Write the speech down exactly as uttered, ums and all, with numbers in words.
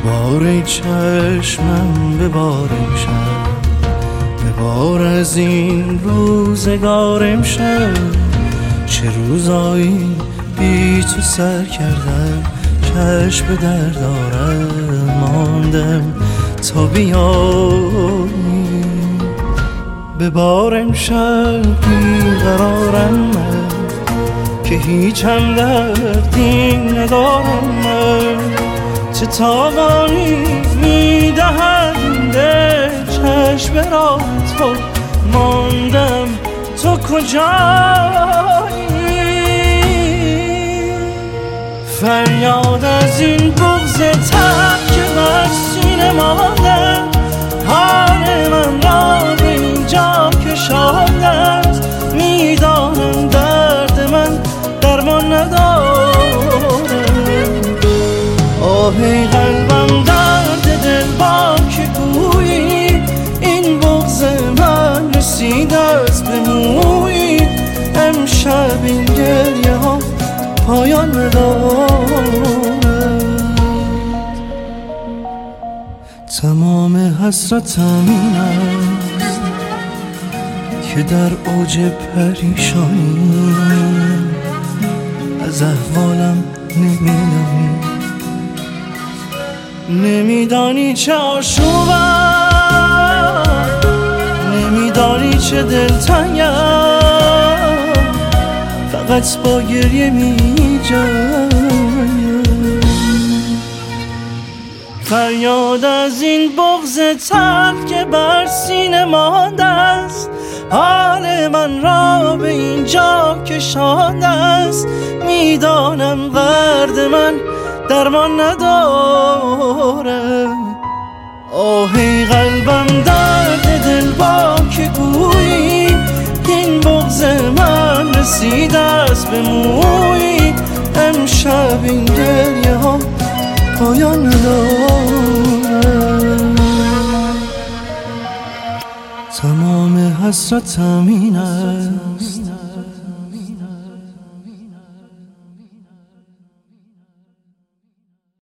ببار چشمم، ببار امشب، ببار از این روزگار امشب. چه روزایی بی تو سر کردم، چشم به در دارم، ماندم تا بیایی. ببار امشب بیقرارم من، که هیچ هم دردی ندارم من. چه تاوانی میدهد این دل، چشم به راه تو ماندم، تو کجایی؟ فریاد از این بغض تر که بر سینه مانده، حال من را به اینجا کشانده است. میدانم درد من درمان نداره. آهی قلبم درد دل با که گویی، این بغض من رسید است به مویی. امشب این گریه ها پایان ندارد. تمام حسرتم این است که در اوج پریشانی از احوالم نمیدانی. نمیدانی چه آشوبم، نمیدانی چه دلتنگم، فقط با گریه می جنگم. فریاد از این بغض تلخ که بر سینه مانده است، حال من را به اینجا کشانده است. میدانم درد من درمان نداره. آهی قلبم درد دل با که گویی، این بغض من رسیده است به مویی. امشب این گریه ها پایان نداره. تمام حسرتم این است